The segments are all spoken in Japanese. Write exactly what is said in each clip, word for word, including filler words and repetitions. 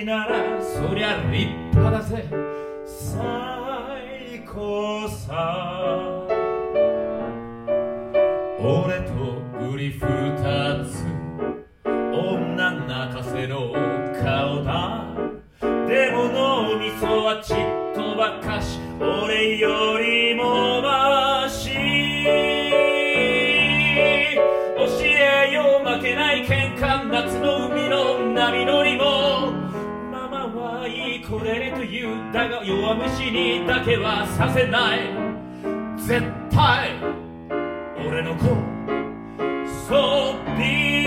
ならそりゃ立派だぜ最高さ俺と売り二つ女泣かせの顔だでも脳みそはちっとばかし俺よりもマシ教えよ負けない喧嘩夏の海の波乗りもママはいい子でねと言うだが弱虫にだけはさせない絶対俺の子そうビ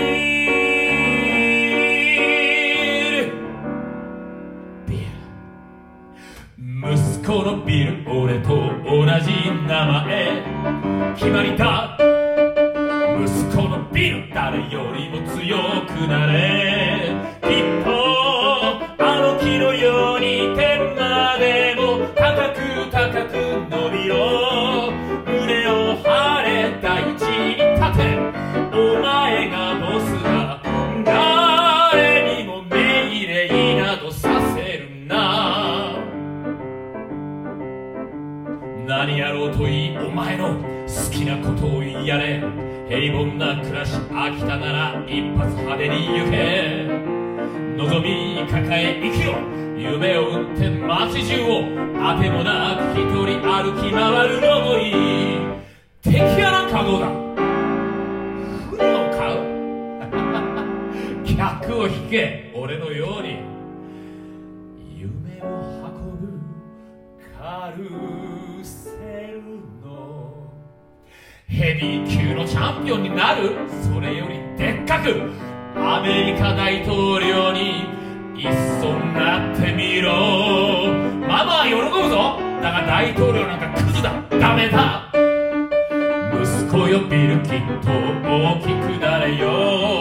ールビール息子のビル俺と同じ名前決まりだ息子のビル誰よりも強くなれきっとあの木のように天までも高く高く伸びろ胸を張れ大地に立てお前がボスだ誰にも命令などさせるな何やろうといいお前の好きなことをやれ平凡な暮らし飽きたなら一発派手に行け望み抱え生きろ夢を売って街中をあてもなく一人歩き回るのもいい敵やなんかどうだ船を買う客を引け俺のように夢を運ぶカルセルのヘビー級のチャンピオンになるそれよりでっかくアメリカ大統領にいっそなってみろママは喜ぶぞだが大統領なんかクズだダメだ息子よビルきっと大きくなれよ